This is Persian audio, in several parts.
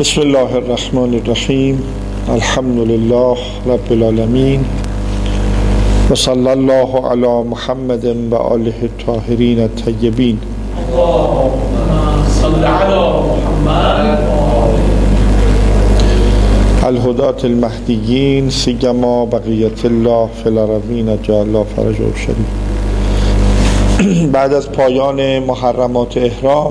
بسم الله الرحمن الرحیم. الحمد لله رب العالمین و صلی الله علی محمد و آله الطاهرین الطیبین. اللهم صل علی محمد الهداة المهدیین سیما بقیت الله فی الارضین جعل الله فرجهم شریف. بعد از پایان محرمات احرام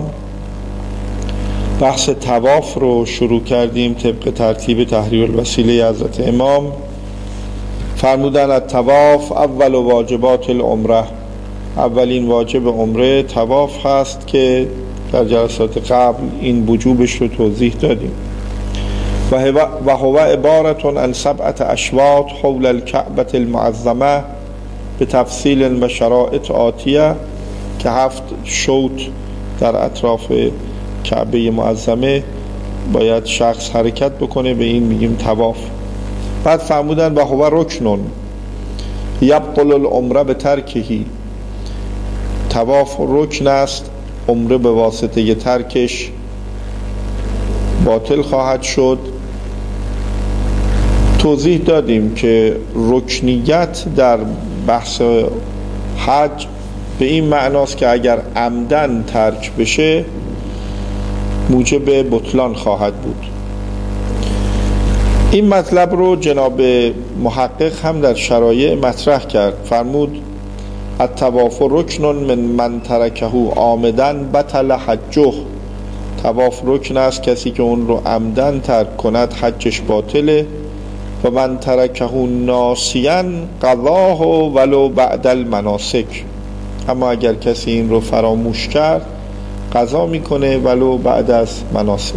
بحث طواف رو شروع کردیم طبق ترتیب تحریر الوسیله حضرت امام. فرمودن الطواف اول واجبات العمره، اولین واجب عمره طواف هست که در جلسات قبل این وجوبش رو توضیح دادیم. و هو عبارة عن 7 اشواط حول الكعبة المعظمه به تفصیل و شرائط آتیه، که 7 شوط در اطراف کعبه معظمه باید شخص حرکت بکنه، به این میگیم طواف. بعد فرمودن و هو رکنون یبطل العمره به ترکهی، طواف رکن است، عمره به واسطه ترکش باطل خواهد شد. توضیح دادیم که رکنیت در بحث حج به این معناست که اگر عمدن ترک بشه موجب بطلان خواهد بود. این مطلب رو جناب محقق هم در شرایع مطرح کرد. فرمود الطواف رکن من ترکه عامدا بطل حجه، طواف رکن است، کسی که اون رو عمدن ترک کند حجش باطله. و من ترکه ناسیا قضاه ولو بعد المناسک، اما اگر کسی این رو فراموش کرد قضا میکنه ولو بعد از مناسک.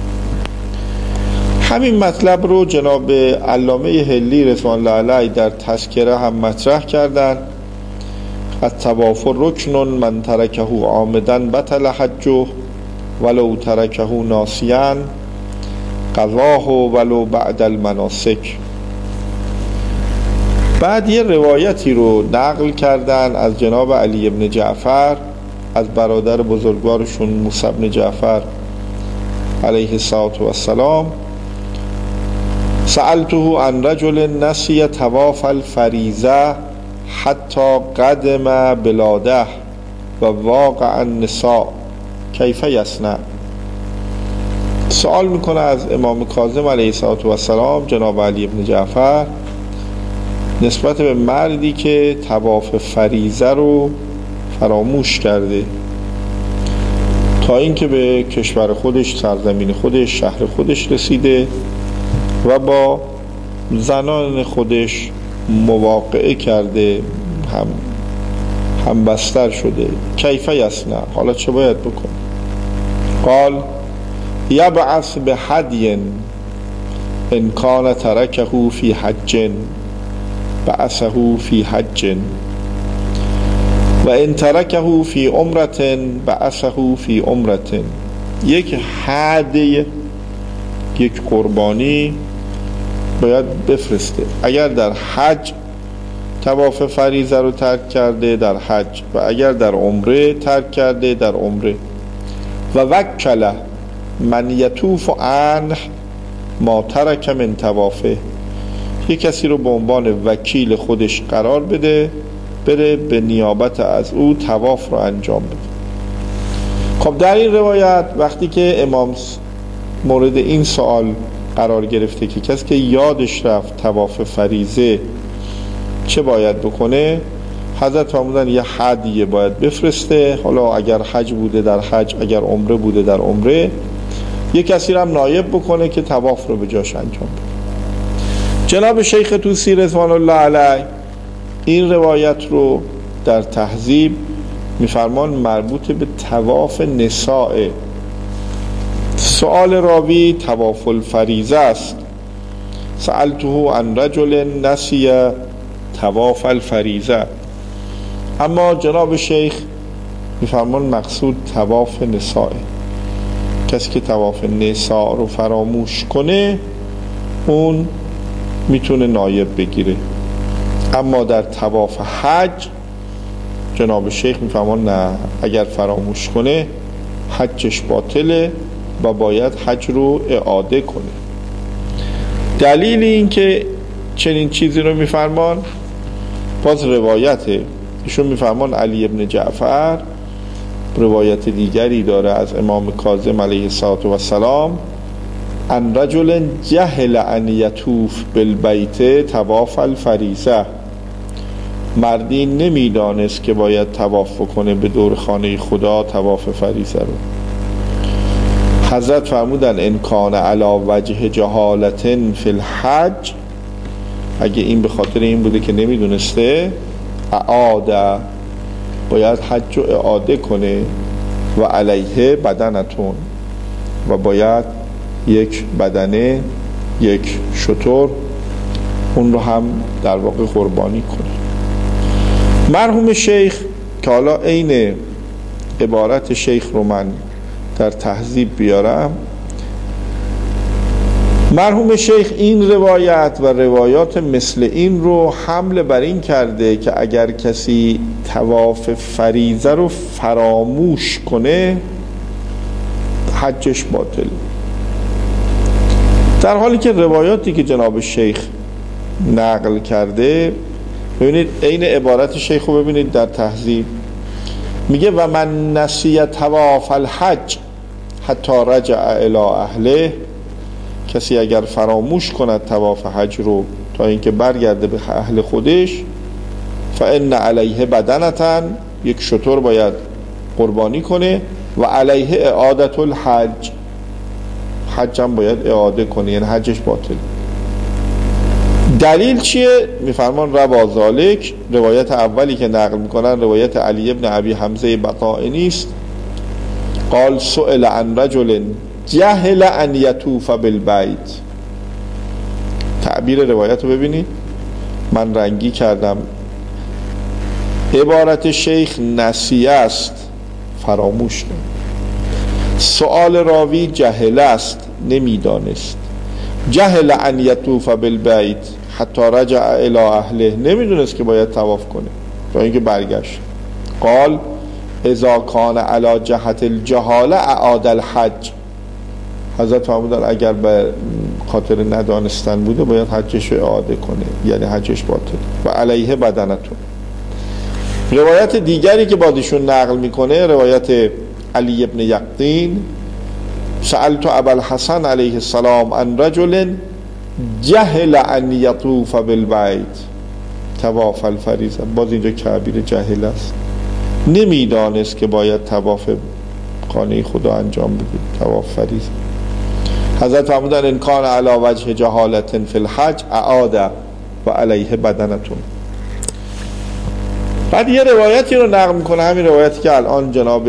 همین مطلب رو جناب علامه حلی رضوان الله علیه در تذکره هم مطرح کردن. الطواف رکن من ترکه عامدا بطل حجه ولو ترکه ناسیا قضاه ولو بعد المناسک. بعد یه روایتی رو نقل کردن از جناب علی ابن جعفر از برادر بزرگوارشون موسی بن جعفر علیه السلام. سألته عن رجل نسی طواف الفریضه حتی قدم بلاده و واقع النساء کیف یصنع. سوال میکنه از امام کاظم علیه السلام جناب علی ابن جعفر نسبت به مردی که طواف فریضه رو فراموش کرده تا اینکه به کشور خودش، سرزمین خودش، شهر خودش رسیده و با زنان خودش مواقعه کرده، هم بستر شده. کیف یصنع، حالا چه باید بکنه؟ قال یبعث به هدی ان کان ترکه فی حج بعثه فی حج و ان ترکه فی عمره بعثه فی عمره. یک هدیه، یک قربانی باید بفرسته. اگر در حج طواف فریضه رو ترک کرده در حج، و اگر در عمره ترک کرده در عمره. و وکله من یطوف عنه ما ترک من طوافه، یک کسی رو به عنوان وکیل خودش قرار بده، بره به نیابت از او طواف رو انجام بده. خب در این روایت وقتی که امام مورد این سوال قرار گرفته که کسی که یادش رفت طواف فریضه چه باید بکنه، حضرت فرمودن یه هدیه باید بفرسته. حالا اگر حج بوده در حج، اگر عمره بوده در عمره، یه کسی رو هم نایب بکنه که طواف رو به جاش انجام بده. جناب شیخ طوسی رضوان الله علیه این روایت رو در تهذیب میفرمان مربوط به طواف نساء. سؤال راوی طواف الفریضه است. سألته عن رجل نسی طواف الفریضه، اما جناب شیخ میفرمان مقصود طواف نساء. کسی که طواف نساء رو فراموش کنه اون میتونه نایب بگیره. اما در طواف حج جناب شیخ میفرمان نه، اگر فراموش کنه حجش باطله و باید حج رو اعاده کنه. دلیل این که چنین چیزی رو میفرمان باز روایته. ایشون میفرمان علی ابن جعفر روایت دیگری داره از امام کاظم علیه السلام ان رجل جهل ان یطوف بالبیت طواف الفریضه، مردی نمیدانست که باید طواف کنه به دور خانه خدا طواف فریضه رو. حضرت فرمودن ان کان علی وجه جهالت فی الحج، اگه این به خاطر این بوده که نمیدونسته، اعاده، باید حج رو اعاده کنه و علیه بدنتون، و باید یک بدنه، یک شتر، اون رو هم در واقع قربانی کنه. مرحوم شیخ که حالا عین عبارت شیخ رو من در تهذیب بیارم، مرحوم شیخ این روایت و روایات مثل این رو حمل بر این کرده که اگر کسی طواف فریضه رو فراموش کنه حجش باطل، در حالی که روایاتی که جناب شیخ نقل کرده، ببینید عین عبارت شیخ رو ببینید در تهذیب، میگه و من نسی طواف الحج حتی رجع الی اهله، کسی اگر فراموش کند طواف حج رو تا اینکه برگرده به اهل خودش، فان علیه بدنتن، یک شتر باید قربانی کنه، و علیه اعادت الحج، حج هم باید اعاده کنه، یعنی حجش باطل. دلیل چیه؟ میفرمان روا ذالک، روایت اولی که نقل میکنن روایت علی ابن ابی حمزه بطائنی است، قال سئل عن رجل جهل ان یطوف بالبیت. تعبیر روایت رو ببینید، من رنگی کردم، عبارت شیخ نسیه است، فراموش نه. سؤال راوی جهل است، نمیدانست. جهل ان یطوف بالبیت حتی رجع الی اهله، نمیدونست که باید طواف کنه تا اینکه برگشت. قال اذا کان علی جهت الجهاله اعاد الحج، حضرت فرمودن اگر به خاطر ندانستن بوده باید حجش رو اعاده کنه، یعنی حجش باطل، و علیه بدنتون. روایت دیگری که بازیشون نقل میکنه روایت علی ابن یقطین، سألت ابا الحسن علیه السلام عن رجل جهل ان یطوف بالبیت طواف الفریضه، باز اینجا تعبیر جهل است، نمیدانست که باید طواف خانه خدا انجام بده، طواف فریضه. حضرت فرمودن ان کان علی وجه جهالت فی الحج اعاده و علیه بدنتون. بعد یه روایتی رو نقل میکنه، همین روایتی که الان جناب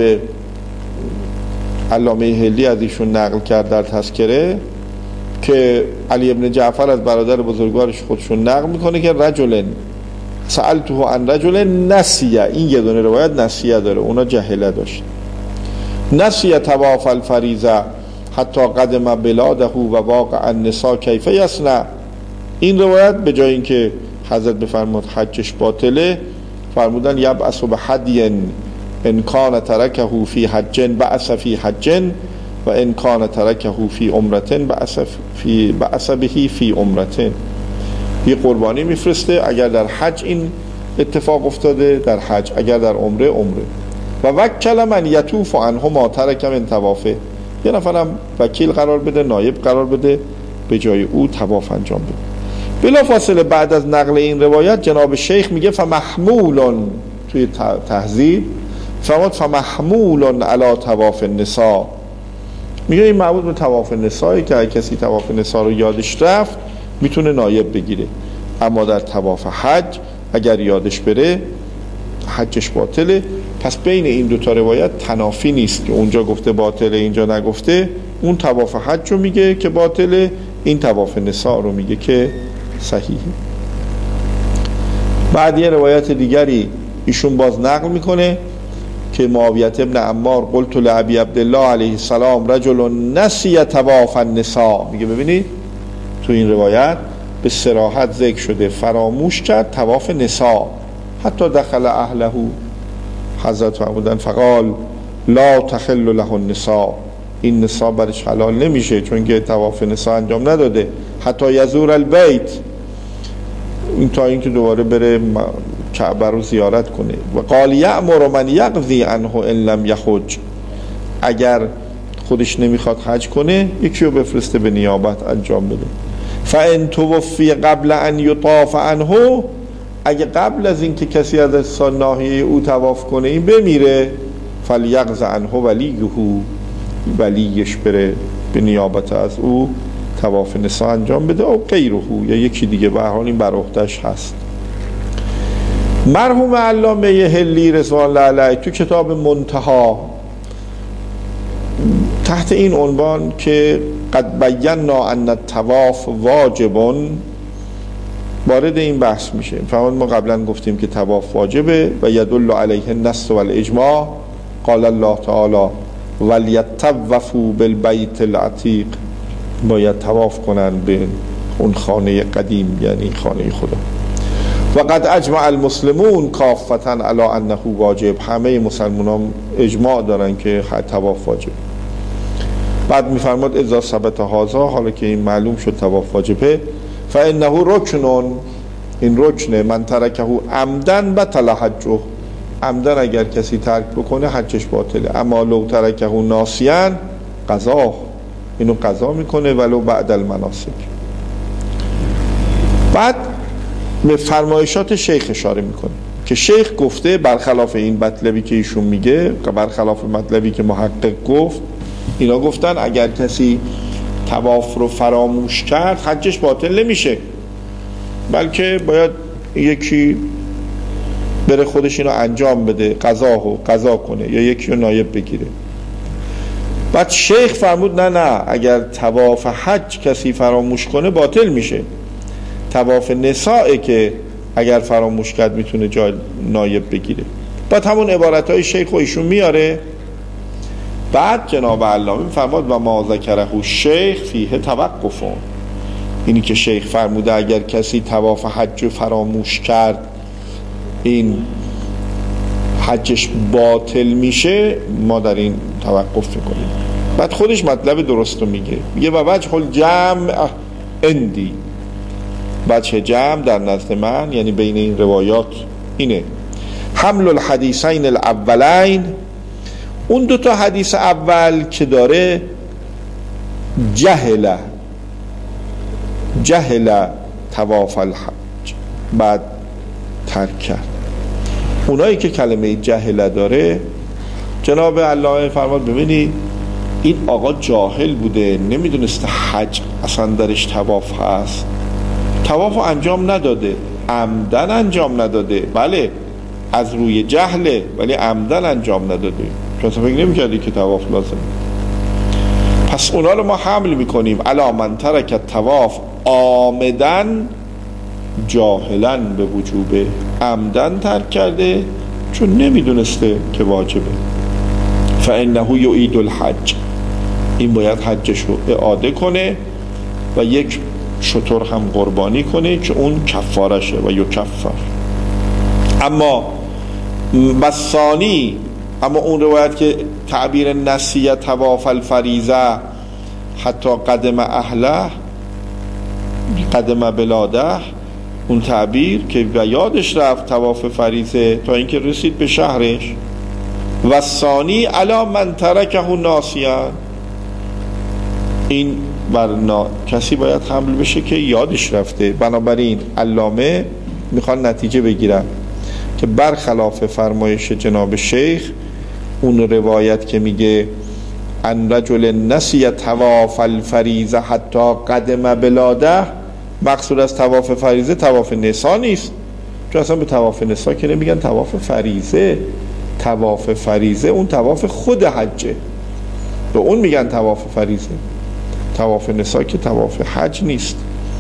علامه هلی از ایشون نقل کرد در تذکره، که علی ابن جعفر از برادر بزرگوارش خودشون نقل میکنه که رجل سألته عن رجل نسیه، این یه دونه روایت نسیه داره، اونا جهله داشت. نسیه طواف الفریضه حتی قدم بلاده و واقع النساء کیف یصنع. این روایت به جای اینکه حضرت بفرمود حجش باطله، فرمودن یبعث بحدی ان کان ترکه فی حج بعث فی حج و ان کان ترکه فی عمرة بعث به فی عمرة. یه قربانی میفرسته، اگر در حج این اتفاق افتاده در حج، اگر در عمره عمره. و وکل من یطوف عنه ما ترک من طوافه، یه نفرم وکیل قرار بده، نایب قرار بده، به جای او طواف انجام بده. بلا فاصله بعد از نقل این روایت جناب شیخ میگه فمحمول، توی تهذیب فرمود فمحمول علی طواف النساء، میگه این مربوط به طواف نسایی که کسی طواف نسا رو یادش رفت میتونه نایب بگیره، اما در طواف حج اگر یادش بره حجش باطله. پس بین این دوتا روایت تنافی نیست که اونجا گفته باطله اینجا نگفته، اون طواف حج رو میگه که باطله، این طواف نسا رو میگه که صحیحه. بعد یه روایت دیگری ایشون باز نقل میکنه که معاویه ابن عمار قلت لابی عبدالله علیه السلام رجل نسی طواف النساء، میگه ببینید تو این روایت به صراحت ذکر شده فراموش کرد طواف نساء، حتی دخل اهله. حضرت فرمودن فقال لا تحل له النساء این نساء برش حلال نمیشه، چون که طواف نساء انجام نداده. حتی یزور البیت، این تا اینکه دوباره بره کعبه رو زیارت کنه. و قال یأمر من یقضی عنه ان لم یحج، اگر خودش نمیخواد حج کنه یکی رو بفرسته به نیابت انجام بده. فان توفی قبل ان یطاف عنه، اگه قبل از این که کسی از ناحیه او طواف کنه این بمیره، فلیقض عنه ولیه، ولیش بره به نیابت از او طواف نساء انجام بده، او غیره یا یکی دیگه، به هر حال این بر عهده‌اش هست. مرحوم علامه حلی رضوان الله علیه تو کتاب منتها تحت این عنوان که قد بینا ان الطواف واجب وارد این بحث میشه. فرمان ما قبلا گفتیم که طواف واجبه و یدل علیه النص والاجماع. قال الله تعالی ولیطوفوا بالبیت العتیق، باید طواف کنن به اون خانه قدیم، یعنی خانه خدا. و قد اجمع المسلمون کافتا علی انه واجب، همه مسلمانان اجماع دارن که طواف واجب. بعد میفرماد اذا ثبت هذا، حالا که این معلوم شد طواف واجبه، فانه رکن، این رکنه، من ترکه عمدن بطل حجه، عمدن اگر کسی ترک بکنه حجش باطله. اما لو ترکه ناسیاً قضا، اینو قضا میکنه ولو بعد المناسک. بعد به فرمایشات شیخ اشاره میکنه که شیخ گفته برخلاف این مطلبی که ایشون میگه، برخلاف مطلبی که محقق گفت، اینا گفتن اگر کسی طواف رو فراموش کرد حجش باطل نمیشه، بلکه باید یکی بره خودش اینو انجام بده، قضا کنه یا یکی رو نایب بگیره. بعد شیخ فرمود نه، اگر طواف حج کسی فراموش کنه باطل میشه. طواف نساء که اگر فراموش کرد میتونه جای نایب بگیره. بعد همون عبارتهای شیخ و ایشون میاره. بعد جناب علامه فرمود و ما ذکره شیخ فیه توقفون، اینی که شیخ فرموده اگر کسی طواف حج فراموش کرد این حجش باطل میشه، ما در این توقف میکنیم. بعد خودش مطلب درست رو میگه و وجه الجمع اندی، وجه جمع در نزد من یعنی بین این روایات اینه: حمل الحدیثین الاولین، اون دو تا حدیث اول که داره جهل طواف الحج بعد ترک کرد، اونایی که کلمه جهل داره جناب علامه فرماد ببینید این آقا جاهل بوده، نمیدونسته حج اصلا درش طواف هست، طواف انجام نداده، عمدن انجام نداده، بله از روی جهله ولی عمدن انجام نداده، چون اصلا فکر نمی‌کردی که طواف لازم. پس اونا رو ما حمل میکنیم علی من ترک الطواف عامدن جاهلا به وجوبه، عمدن ترک کرده چون نمیدونسته که واجبه. فانه یعید الحج، این باید حجش رو اعاده کنه و یک شتر هم قربانی کنه که اون کفارشه و یکفر. اما بسانی، اما اون روایت که تعبیر نسیه طواف الفریضه حتی قدم اهله قدم بلاده، اون تعبیر که و یادش رفت طواف فریضه تا اینکه رسید به شهرش. و ثانی علی من ترکه ناسیا، این بر کسی باید حمل بشه که یادش رفته. بنابراین علامه میخوان نتیجه بگیرن که برخلاف فرمایش جناب شیخ، اون روایت که میگه ان رجل نسی طواف الفریضه حتی قدم بلاده، مقصود از طواف فریضه طواف نساء نیست، چون اصلا به طواف نساء که نمیگن طواف فریضه، طواف فریضه اون طواف خود حجه، به اون میگن طواف فریضه، طواف نساء که طواف حج نیست.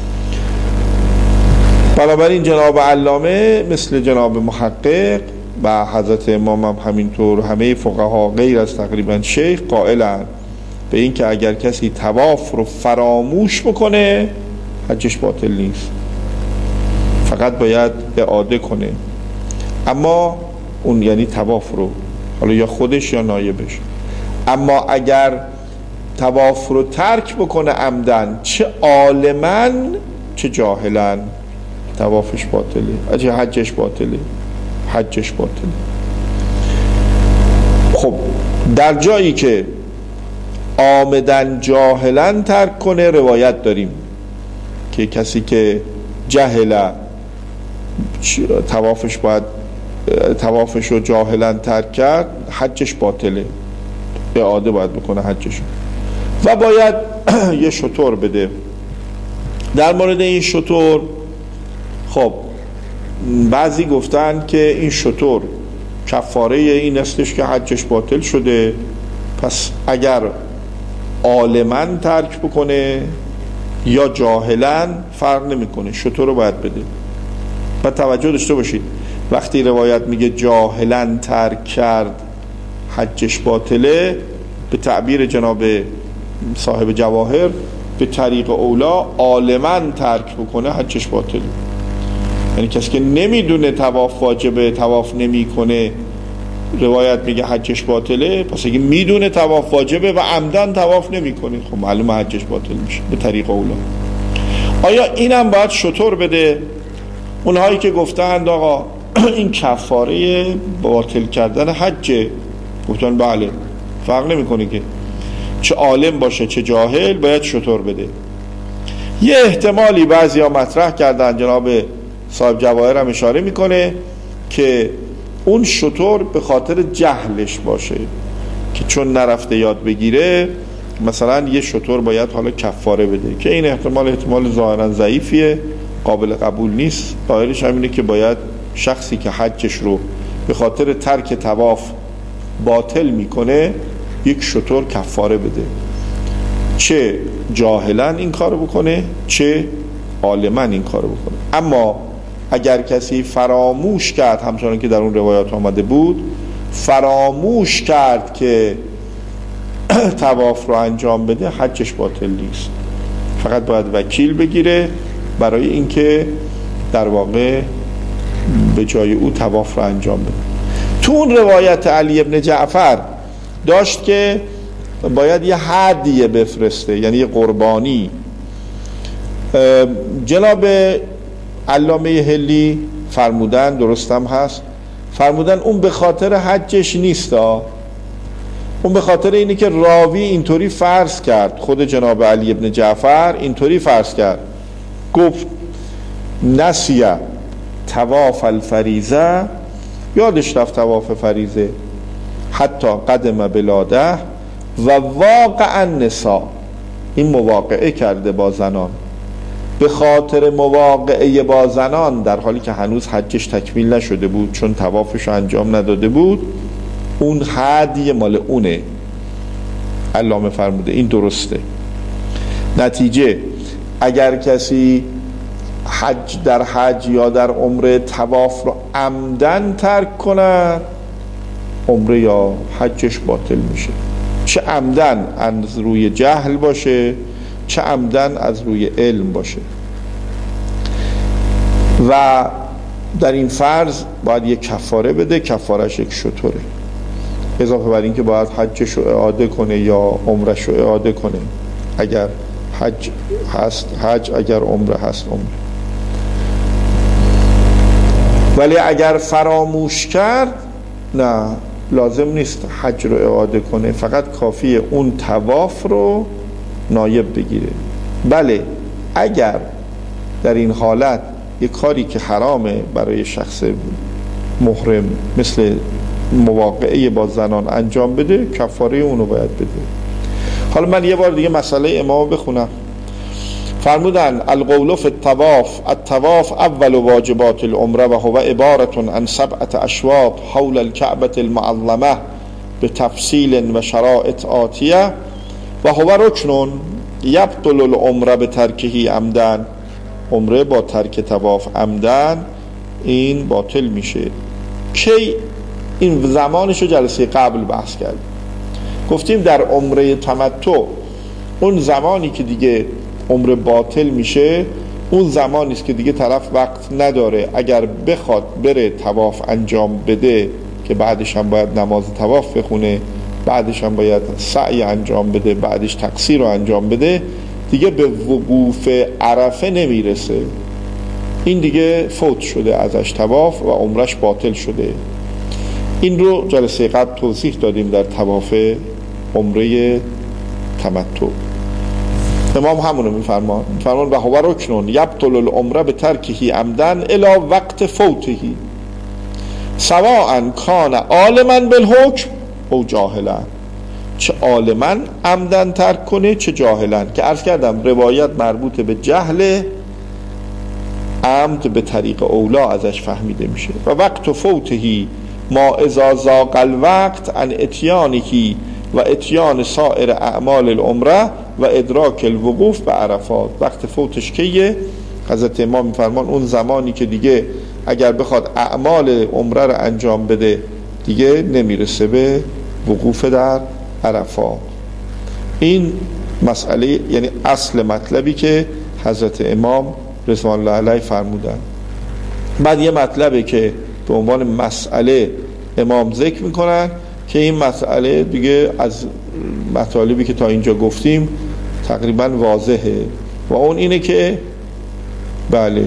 بنابراین جناب علامه مثل جناب محقق و حضرت امام هم همینطور، همه فقها غیر از تقریبا شیخ قائلن به این که اگر کسی طواف رو فراموش بکنه حجش باطل نیست، فقط باید اعاده کنه. اما اون یعنی طواف رو، حالا یا خودش یا نایبش. اما اگر طواف رو ترک بکنه عمدن، چه عالما چه جاهلا، طوافش باطله، چه حجش باطله، حجش باطله. خب در جایی که عامدن جاهلا ترک کنه روایت داریم که کسی که جهل طوافش باید طوافش رو جاهلا ترک کرد حجش باطله، اعاده باید بکنه حجش و باید یه شتر بده. در مورد این شتر خب بعضی گفتن که این شتر کفاره این استش که حجش باطل شده، پس اگر عالما ترک بکنه یا جاهلا فرق نمیکنه، شتر رو باید بده. و توجه داشته باشید وقتی روایت میگه جاهلا ترک کرد حجش باطله، به تعبیر جناب صاحب جواهر به طریق اولا عالما ترک بکنه حجش باطله. یعنی کسی که نمیدونه طواف واجبه، طواف نمیکنه، روایت میگه حجش باطله، پس اگه میدونه طواف واجبه و عمدن طواف نمیکنه، خب معلومه حجش باطل میشه به طریق اولا. آیا اینم باید شتر بده؟ اونهایی که گفتند آقا این کفاره باطل کردن حجه، گفتن بله فرق نمیکنه که چه عالم باشه چه جاهل باید شتر بده. یه احتمالی بعضی ها مطرح کردن، جناب صاحب جواهر هم اشاره میکنه که اون شتر به خاطر جهلش باشه که چون نرفته یاد بگیره، مثلا یه شتر باید حالا کفاره بده، که این احتمال ظاهرا ضعیفیه، قابل قبول نیست. ظاهرش همینه که باید شخصی که حجش رو به خاطر ترک طواف باطل میکنه یک شتر کفاره بده، چه جاهلا این کارو بکنه چه عالما این کارو بکنه. اما اگر کسی فراموش کرد، همچنان که در اون روایات آمده بود، فراموش کرد که طواف رو انجام بده، حجش باطل نیست، فقط باید وکیل بگیره برای اینکه در واقع به جای او طواف رو انجام بده. تو اون روایت علی ابن جعفر داشت که باید یه هدیه بفرسته، یعنی یه قربانی. جناب علامه هلی فرمودن، درستم هست، فرمودن اون به خاطر حجش نیست، اون به خاطر اینه که راوی اینطوری فرض کرد، خود جناب علی ابن جعفر اینطوری فرض کرد، گفت نسیه طواف الفریضه، یادش رفت طواف فریضه، حتی قدم بلاده و واقعا نساء، این مواقعه کرده با زنان، به خاطر مواقعه با زنان در حالی که هنوز حجش تکمیل نشده بود چون طوافش انجام نداده بود، اون هدیه مال اونه. علامه فرموده این درسته. نتیجه اگر کسی در حج یا در عمره طواف رو عمدن ترک کنه، عمره یا حجش باطل میشه، چه عمدن از روی جهل باشه چه عمدن از روی علم باشه. و در این فرض باید یک کفاره بده، کفارش یک شتره، اضافه بر این که باید حجش رو اعاده کنه یا عمرش رو اعاده کنه، اگر حج هست حج، اگر عمره هست عمره. ولی اگر فراموش کرد نه، لازم نیست حج رو اعاده کنه، فقط کافیه اون طواف رو نایب بگیره. بله اگر در این حالت یک کاری که حرامه برای شخص محرم مثل مواقعه با زنان انجام بده، کفاره اونو باید بده. حالا من یه بار دیگه مسئله امام بخونم. فرمودن القول فی الطواف اول واجبات العمره و هو عبارة عن 7 اشواط حول الكعبة المعظمه بتفصیل و شرائط آتیه و هو رکن یبطل العمره بترکه عمدن، عمره با ترک طواف عمدن این باطل میشه. کی؟ این زمانشو جلسه قبل بحث کردیم، گفتیم در عمره تمتع اون زمانی که دیگه عمره باطل میشه اون زمانی است که دیگه طرف وقت نداره، اگر بخواد بره طواف انجام بده که بعدش هم باید نماز طواف بخونه بعدش هم باید سعی انجام بده، بعدش تقصیر رو انجام بده، دیگه به وقوف عرفه نمیرسه. این دیگه فوت شده ازش طواف و عمرش باطل شده. این رو جلسه قبل توضیح دادیم در طواف عمره تمتع. امام همونو میفرمان و هو رکن یبطل العمره به ترکه عمدن الی وقت فوته سواء کان عالما بالحکم او جاهلا. چه عالما عمدن ترک کنه چه جاهلا، که عرض کردم روایت مربوط به جهل، عمد به طریق اولا ازش فهمیده میشه. و وقت فوتهی ما اذا ضاق الوقت عن اتیانهی و اتیان سایر اعمال العمره و ادراک الوقوف به عرفات. وقت فوتش کیه؟ حضرت امام میفرمان اون زمانی که دیگه اگر بخواد اعمال عمره رو انجام بده دیگه نمیرسه به وقوف در عرفات. این مسئله، یعنی اصل مطلبی که حضرت امام رضوان الله علیه فرمودن. بعد یه مطلبه که به عنوان مسئله امام ذکر میکنن که این مسئله دیگه از مطالبی که تا اینجا گفتیم تقریبا واضحه و اون اینه که بله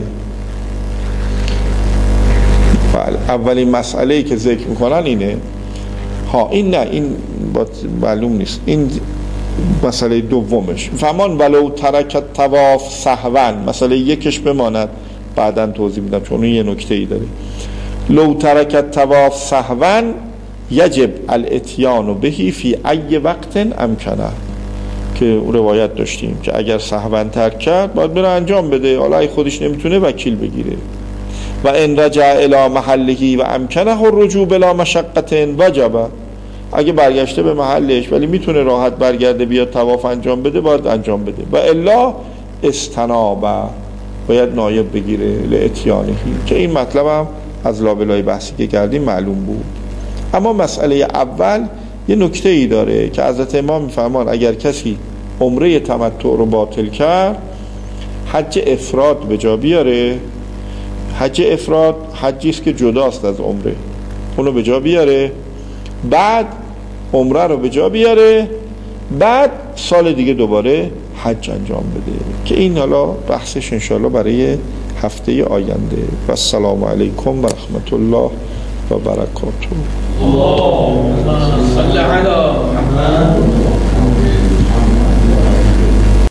اولین مسئله‌ای که ذکر میکنن اینه. این نه، این معلوم نیست، این مسئله دومش. فرمان ولو ترکت طواف سهوا، مسئله یکش بماند بعداً توضیح میدم چون این یه نکته‌ای داره. لو ترکت طواف سهوا یجب الاتیان بهی فی ای وقت امکنه، که روایت داشتیم که اگر سهوا ترک کرد باید بره انجام بده، حالا اگه خودش نمیتونه وکیل بگیره. و ان رجع الی محله و امکنه الرجوع بلا مشقه وجب، اگه برگشته به محلش ولی میتونه راحت برگرده بیاد طواف انجام بده باید انجام بده. و الا استنابه، باید نایب بگیره لاتیانهی، که این مطلب هم از لابلای بحثی که کردیم معلوم بود. اما مسئله اول یه نکته ای داره که حضرت امام میفرمان اگر کسی عمره تمتع رو باطل کرد حج افراد به جا بیاره. حج افراد حجی است که جداست از عمره، اونو به جا بیاره، بعد عمره رو به جا بیاره، بعد سال دیگه دوباره حج انجام بده، که این حالا بحثش انشاءالله برای هفته آینده. و السلام علیکم و رحمت الله و برکاته. اللهم صل علی محمد.